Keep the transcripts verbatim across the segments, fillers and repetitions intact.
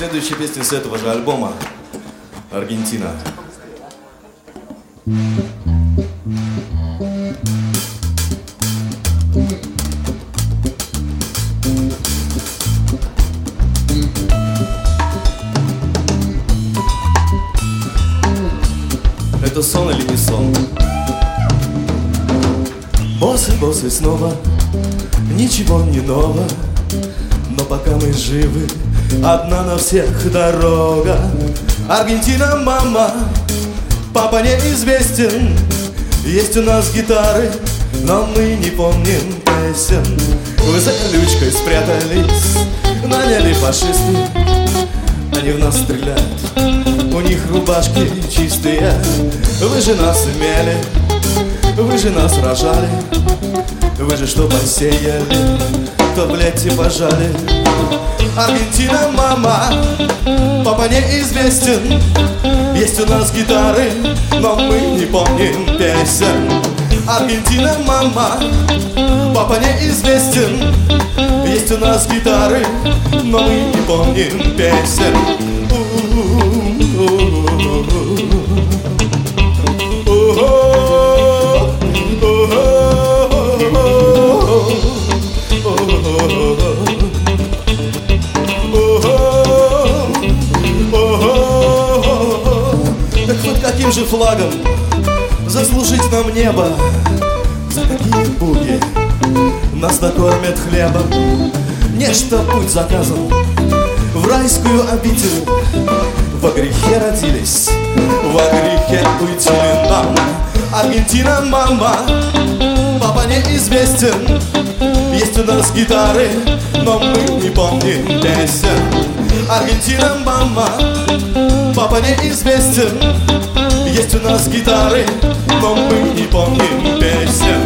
Следующая песня с этого же альбома «Аргентина». Это сон или не сон? Боссы, боссы снова, ничего не ново, но пока мы живы, одна на всех дорога. Аргентина, мама, папа неизвестен. Есть у нас гитары, но мы не помним песен. Вы за колючкой спрятались, наняли фашисты. Они в нас стреляют, у них рубашки чистые. Вы же нас имели, вы же нас рожали. Вы же что посеяли, то в лете пожали. Аргентина, мама, папа неизвестен. Есть у нас гитары, но мы не помним песен. Аргентина, мама, папа неизвестен. Есть у нас гитары, но мы не помним песен. Так вот каким же флагом заслужить нам небо? За какие буги нас накормят хлебом? Нечто путь заказан в райскую обитель. Во грехе родились, во грехе уйти нам. Аргентина, мама, папа неизвестен. Есть у нас гитары, но мы не помним песен. Аргентина, мама, папа неизвестен. Есть у нас гитары, но мы не помним песен.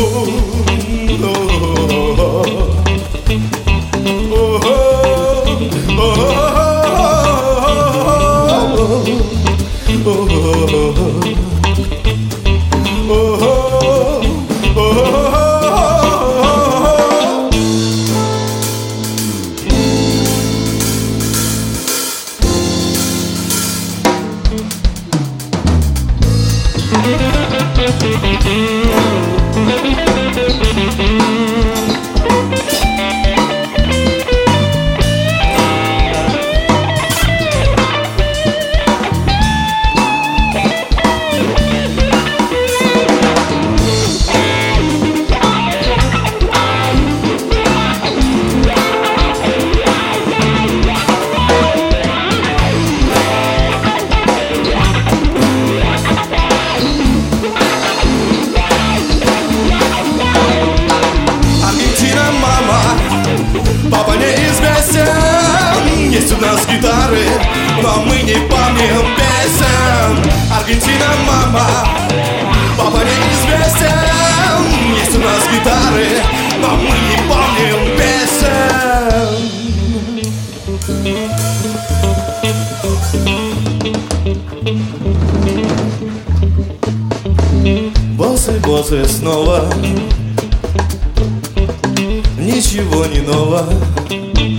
Есть у нас гитары, но мы не помним песен. Аргентина, мама, папа неизвестен. Есть у нас гитары, но мы не помним песен. Боссы, боссы снова, ничего не ново,